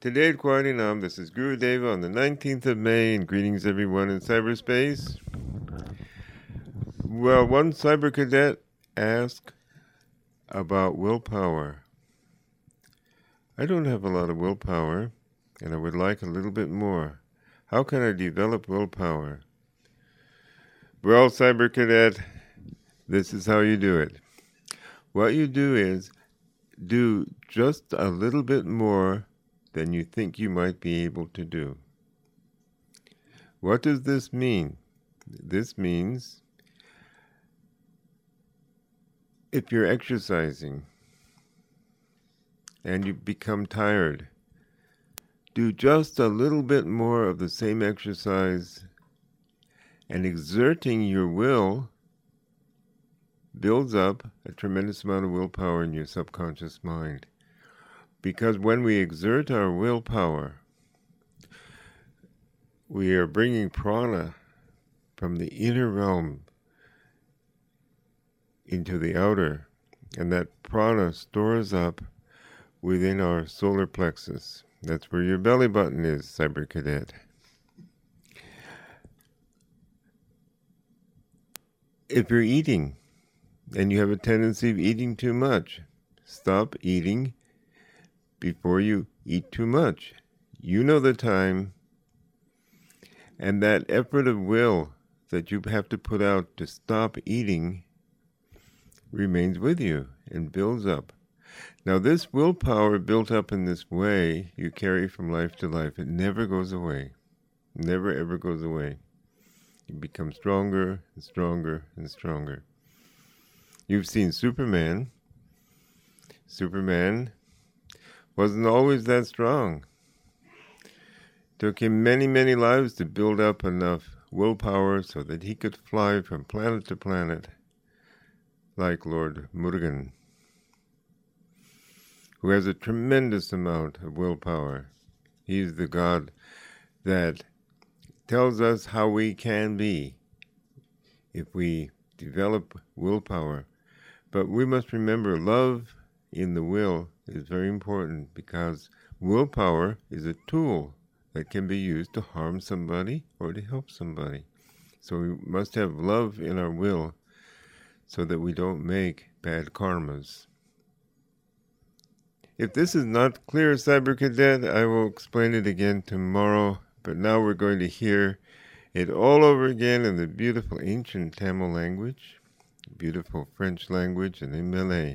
Today at Kwarinam, this is Guru Deva on the 19th of May, and greetings everyone in cyberspace. Well, one cyber cadet asked about willpower. I don't have a lot of willpower, and I would like a little bit more. How can I develop willpower? Well, cyber cadet, this is how you do it. What you do is do just a little bit more than you think you might be able to do. What does this mean? This means if you're exercising and you become tired, do just a little bit more of the same exercise, and exerting your will builds up a tremendous amount of willpower in your subconscious mind. Because when we exert our willpower, we are bringing prana from the inner realm into the outer, and that prana stores up within our solar plexus. That's where your belly button is, cyber cadet. If you're eating and you have a tendency of eating too much, stop eating before you eat too much. You know the time, and that effort of will that you have to put out to stop eating remains with you and builds up. Now, this willpower built up in this way you carry from life to life. It never goes away. Never ever goes away. You become stronger and stronger and stronger. You've seen Superman. Superman wasn't always that strong. Took him many, many lives to build up enough willpower so that he could fly from planet to planet like Lord Murugan, who has a tremendous amount of willpower. He's the God that tells us how we can be if we develop willpower. But we must remember, love in the will is very important, because willpower is a tool that can be used to harm somebody or to help somebody. So we must have love in our will so that we don't make bad karmas. If this is not clear, Cyber Cadet, I will explain it again tomorrow, but now we're going to hear it all over again in the beautiful ancient Tamil language, beautiful French language, and in Malay.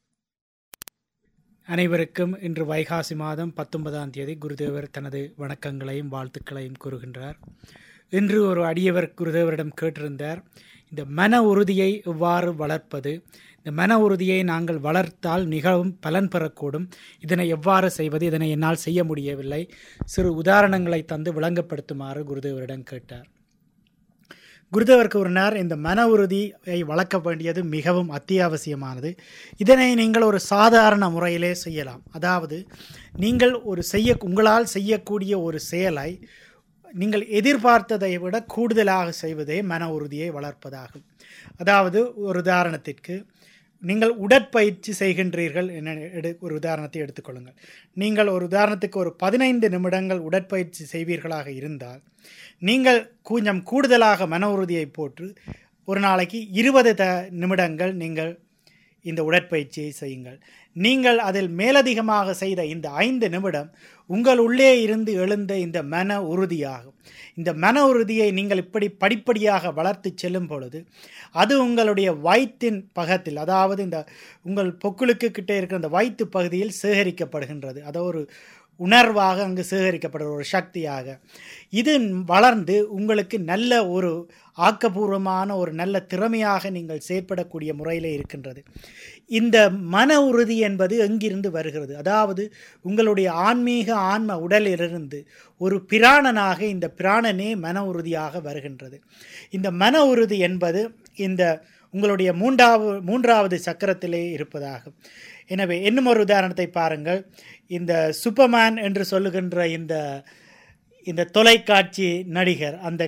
அனைவருக்கும் இன்று வைகாசி மாதம் 19ஆம் தேதி குருதேவர் தனது வணக்கங்களையும் வாழ்த்துக்களையும் கூறுகின்றார். இன்று ஒரு அடியவர் குருதேவரிடம் கேட்டிருந்தார், இந்த மன உறுதியை எவ்வாறு வளர்ப்பது, இந்த மன உறுதியை நாங்கள் வளர்த்தால் மிகவும் பலன் பெறக்கூடும், இதனை எவ்வாறு செய்வது, இதனை என்னால் செய்ய முடியவில்லை, சிறு உதாரணங்களை தந்து விளங்கப்படுத்துமாறு குருதேவரிடம் கேட்டார். குருதேவர் கூறினார், இந்த மன உறுதியை வளர்க்க வேண்டியது மிகவும் அத்தியாவசியமானது. இதனை நீங்கள் ஒரு சாதாரண முறையிலே செய்யலாம். அதாவது நீங்கள் உங்களால் செய்யக்கூடிய ஒரு செயலை நீங்கள் எதிர்பார்த்ததை விட கூடுதலாக செய்வதே மன உறுதியை வளர்ப்பதாகும். அதாவது ஒரு உதாரணத்திற்கு, நீங்கள் உடற்பயிற்சி செய்கின்றீர்கள் என ஒரு உதாரணத்தை எடுத்துக்கொள்ளுங்கள். நீங்கள் ஒரு உதாரணத்துக்கு ஒரு 15 நிமிடங்கள் உடற்பயிற்சி செய்வீர்களாக இருந்தால், நீங்கள் கொஞ்சம் கூடுதலாக மன உறுதியை போட்டு ஒரு நாளைக்கு 20 நிமிடங்கள் நீங்கள் இந்த உடற்பயிற்சியை செய்யுங்கள். நீங்கள் அதில் மேலதிகமாக செய்த இந்த 5 நிமிடம் உங்கள் உள்ளே இருந்து எழுந்த இந்த மன உறுதியாகும். இந்த மன உறுதியை நீங்கள் இப்படி படிப்படியாக வளர்த்து செல்லும் பொழுது அது உங்களுடைய வயிற்றின் பக்கத்தில், அதாவது இந்த உங்கள் பொக்குளுக்கு கிட்டே இருக்கிற இந்த வயிற்று பகுதியில் சேகரிக்கப்படுகின்றது. அது ஒரு உணர்வாக அங்கு சேகரிக்கப்படுற ஒரு சக்தியாக இது வளர்ந்து உங்களுக்கு நல்ல ஒரு ஆக்கப்பூர்வமான ஒரு நல்ல திறமையாக நீங்கள் செயற்படக்கூடிய முறையில் இருக்கின்றது. இந்த மன உறுதி என்பது எங்கிருந்து வருகிறது? அதாவது உங்களுடைய ஆன்ம உடலிலிருந்து ஒரு பிராணனாக இந்த பிராணனே மன உறுதியாக வருகின்றது. இந்த மன உறுதி என்பது இந்த உங்களுடைய மூன்றாவது சக்கரத்திலே இருப்பதாகும். எனவே இன்னும் ஒரு உதாரணத்தை பாருங்கள். இந்த சூப்பர்மேன் என்று சொல்லுகின்ற இந்த தொலைக்காட்சி நடிகர், அந்த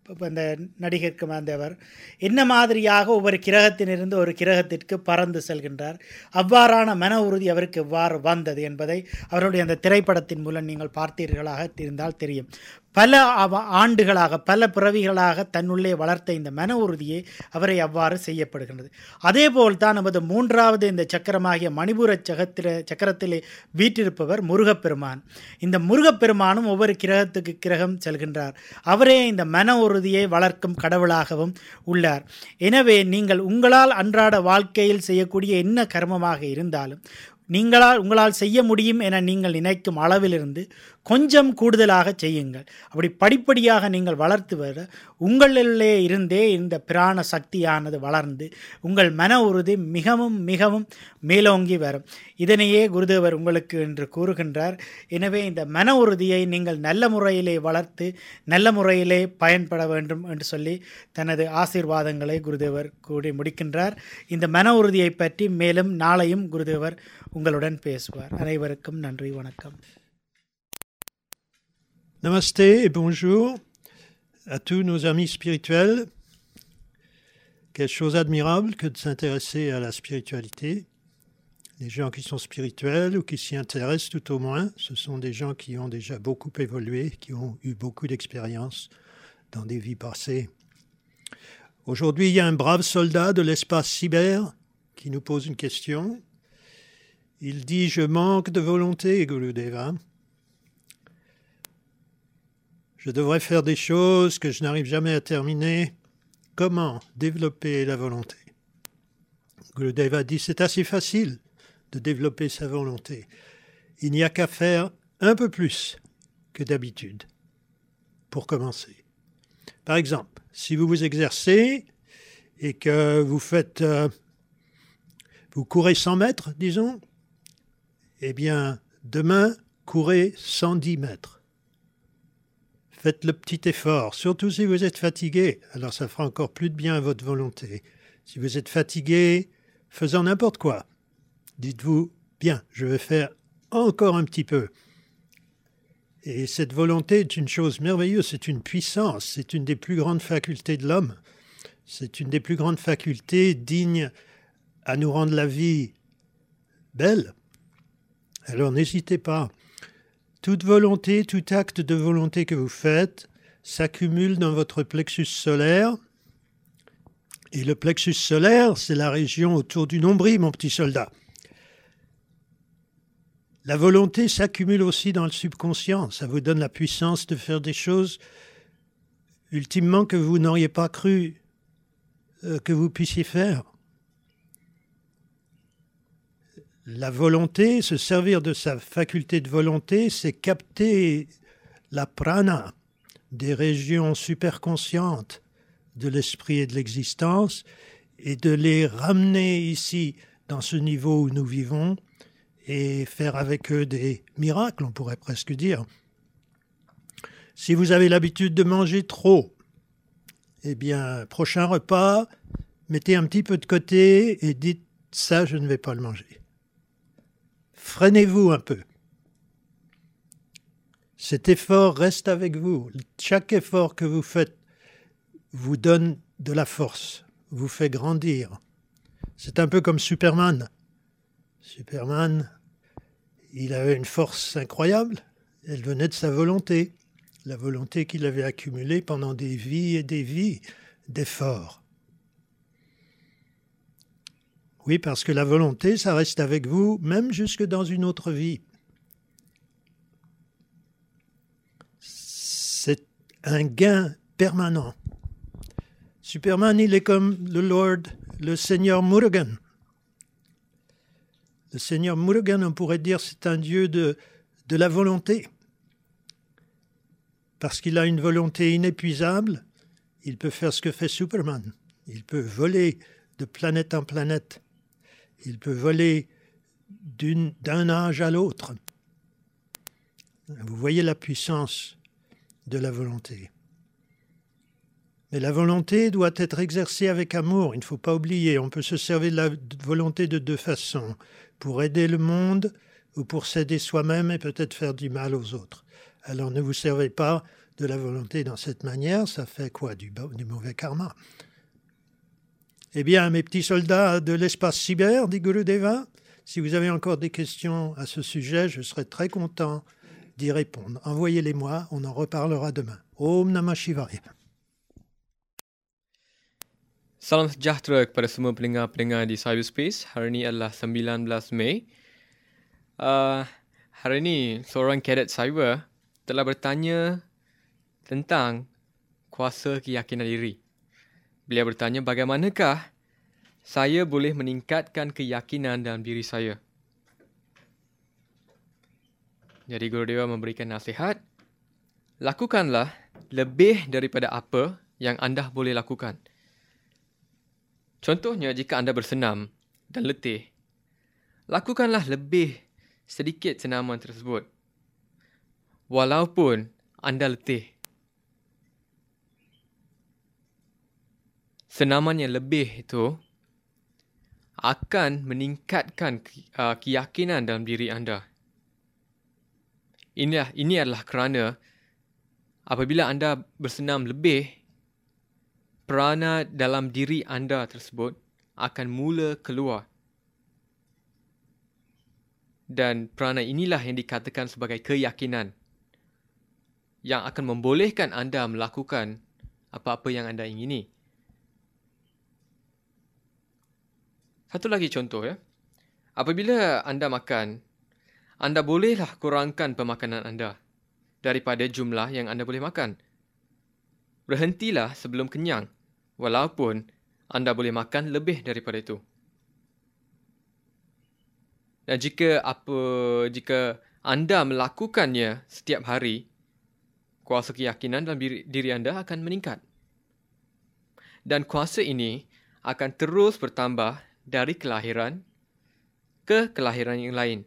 அந்த நடிகருக்கு வந்தவர் என்ன மாதிரியாக ஒவ்வொரு கிரகத்திலிருந்து ஒரு கிரகத்திற்கு பறந்து செல்கின்றார், அவ்வாறான மன உறுதி அவருக்கு எவ்வாறு வந்தது என்பதை அவருடைய அந்த திரைப்படத்தின் மூலம் நீங்கள் பார்த்தீர்களாக இருந்தால் தெரியும். பல ஆண்டுகளாக பல பிறவிகளாக தன்னுள்ளே வளர்த்த இந்த மன உறுதியை அவரை அவ்வாறு செய்யப்படுகின்றது. அதேபோல் தான் நமது மூன்றாவது இந்த சக்கரமாகிய மணிபூர சக்கரத்திலே வீற்றிருப்பவர் முருகப்பெருமான். இந்த முருகப்பெருமானும் ஒவ்வொரு கிரகத்துக்கு கிரகம் செல்கின்றார். அவரே இந்த மன உறுதியை வளர்க்கும் கடவுளாகவும் உள்ளார். எனவே நீங்கள் உங்களால் அன்றாட வாழ்க்கையில் செய்யக்கூடிய என்ன கர்மமாக இருந்தாலும் உங்களால் செய்ய முடியும் என நீங்கள் நினைக்கும் அளவிலிருந்து கொஞ்சம் கூடுதலாக செய்யுங்கள். அப்படி படிப்படியாக நீங்கள் வளர்த்து வர உங்களிலே இருந்தே இந்த பிராண சக்தியானது வளர்ந்து உங்கள் மன உறுதி மிகவும் மிகவும் மேலோங்கி வரும். இதனையே குருதேவர் உங்களுக்கு என்று கூறுகின்றார். எனவே இந்த மன உறுதியை நீங்கள் நல்ல முறையிலே வளர்த்து நல்ல முறையிலே பயன்பட வேண்டும் என்று சொல்லி தனது ஆசீர்வாதங்களை குருதேவர் கூறி முடிக்கின்றார். இந்த மன உறுதியை பற்றி மேலும் நாளையும் குருதேவர் உங்களுடன் பேசுவார். அனைவருக்கும் நன்றி, வணக்கம். Namasté et bonjour à tous nos amis spirituels. Quelle chose admirable que de s'intéresser à la spiritualité. Les gens qui sont spirituels ou qui s'y intéressent tout au moins, ce sont des gens qui ont déjà beaucoup évolué, qui ont eu beaucoup d'expérience dans des vies passées. Aujourd'hui, il y a un brave soldat de l'espace cyber qui nous pose une question. Il dit « Je manque de volonté, Gurudeva. Je devrais faire des choses que je n'arrive jamais à terminer. Comment développer la volonté ?» Gurudeva dit « C'est assez facile de développer sa volonté. Il n'y a qu'à faire un peu plus que d'habitude pour commencer. Par exemple, si vous vous exercez et que vous courez 100 mètres, disons, eh bien, demain, courez 110 mètres. Faites le petit effort, surtout si vous êtes fatigué. Alors ça fera encore plus de bien à votre volonté. Si vous êtes fatigué, faisant n'importe quoi, dites-vous, bien, je vais faire encore un petit peu. Et cette volonté est une chose merveilleuse, c'est une puissance, c'est une des plus grandes facultés de l'homme. C'est une des plus grandes facultés dignes à nous rendre la vie belle. Alors n'hésitez pas. Toute volonté, tout acte de volonté que vous faites s'accumule dans votre plexus solaire. Et le plexus solaire, c'est la région autour du nombril, mon petit soldat. La volonté s'accumule aussi dans le subconscient. Ça vous donne la puissance de faire des choses ultimement que vous n'auriez pas cru que vous puissiez faire. La volonté, se servir de sa faculté de volonté, c'est capter la prana des régions superconscientes de l'esprit et de l'existence et de les ramener ici, dans ce niveau où nous vivons, et faire avec eux des miracles, on pourrait presque dire. Si vous avez l'habitude de manger trop, eh bien, prochain repas, mettez un petit peu de côté et dites « ça, je ne vais pas le manger ». Freinez-vous un peu. Cet effort reste avec vous. Chaque effort que vous faites vous donne de la force, vous fait grandir. C'est un peu comme Superman. Superman, il avait une force incroyable. Elle venait de sa volonté. La volonté qu'il avait accumulée pendant des vies et des vies d'efforts. Oui, parce que la volonté, ça reste avec vous, même jusque dans une autre vie. C'est un gain permanent. Superman, il est comme le Seigneur Murugan. Le Seigneur Murugan, on pourrait dire, c'est un dieu de la volonté. Parce qu'il a une volonté inépuisable, il peut faire ce que fait Superman. Il peut voler de planète en planète. Il peut voler d'un âge à l'autre. Vous voyez la puissance de la volonté. Mais la volonté doit être exercée avec amour. Il ne faut pas oublier, on peut se servir de la volonté de deux façons. Pour aider le monde ou pour s'aider soi-même et peut-être faire du mal aux autres. Alors ne vous servez pas de la volonté dans cette manière, ça fait quoi? Du mauvais karma. Eh bien, mes petits soldats de l'espace cyber, dit Gurudeva, si vous avez encore des questions à ce sujet, je serai très content d'y répondre. Envoyez-les-moi, on en reparlera demain. Om Namah Shivaya. Salam sejahtera kepada semua pendengar-pendengar di Cyberspace. Hari ini adalah 19 Mei. Hari ini seorang kadet cyber telah bertanya tentang kuasa keyakinan diri. Beliau bertanya, bagaimanakah saya boleh meningkatkan keyakinan dalam diri saya? Jadi Gurudeva memberikan nasihat, lakukanlah lebih daripada apa yang anda boleh lakukan. Contohnya, jika anda bersenam dan letih, lakukanlah lebih sedikit senaman tersebut. Walaupun anda letih. Senaman yang lebih itu akan meningkatkan keyakinan dalam diri anda. Ini adalah kerana apabila anda bersenam lebih, prana dalam diri anda tersebut akan mula keluar. Dan prana inilah yang dikatakan sebagai keyakinan yang akan membolehkan anda melakukan apa-apa yang anda ingini. Satu lagi contoh ya. Apabila anda makan, anda bolehlah kurangkan pemakanan anda daripada jumlah yang anda boleh makan. Berhentilah sebelum kenyang, walaupun anda boleh makan lebih daripada itu. Dan jika anda melakukannya setiap hari, kuasa keyakinan dalam diri anda akan meningkat. Dan kuasa ini akan terus bertambah dari kelahiran ke kelahiran yang lain.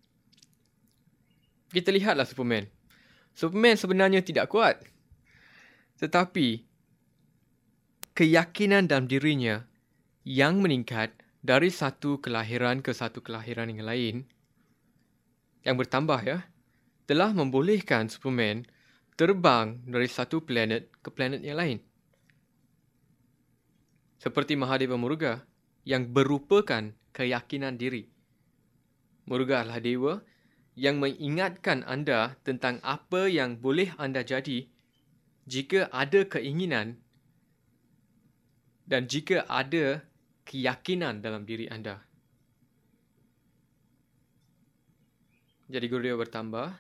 Kita lihatlah Superman. Superman sebenarnya tidak kuat. Tetapi keyakinan dalam dirinya yang meningkat dari satu kelahiran ke satu kelahiran yang lain, yang bertambah ya, telah membolehkan Superman terbang dari satu planet ke planet yang lain. Seperti Mahadeva Muruga yang berupakan keyakinan diri. Muruga adalah dewa yang mengingatkan anda tentang apa yang boleh anda jadi jika ada keinginan dan jika ada keyakinan dalam diri anda. Jadi Gurudeva bertambah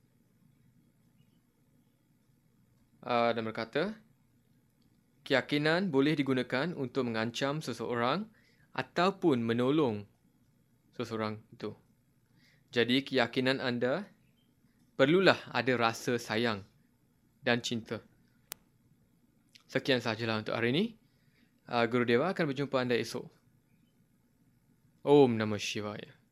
dan berkata, keyakinan boleh digunakan untuk mengancam seseorang ataupun menolong seseorang itu. Jadi keyakinan anda perlulah ada rasa sayang dan cinta. Sekian sahajalah untuk hari ini. Gurudeva akan berjumpa anda esok. Om Namah Shivaya.